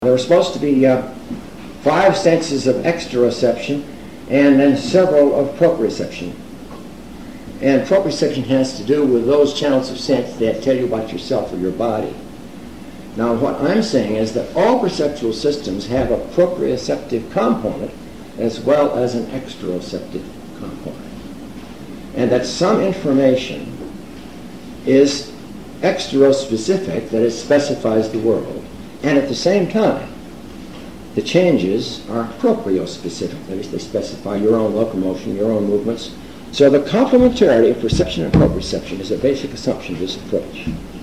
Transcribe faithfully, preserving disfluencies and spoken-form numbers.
There were supposed to be uh, five senses of exteroception and then several of proprioception. And proprioception has to do with those channels of sense that tell you about yourself or your body. Now what I'm saying is that all perceptual systems have a proprioceptive component as well as an exteroceptive component. And that some information is exterospecific, that it specifies the world. And at the same time, the changes are propriospecific, that is, they specify your own locomotion, your own movements. So the complementarity of perception and proprioception is a basic assumption of this approach.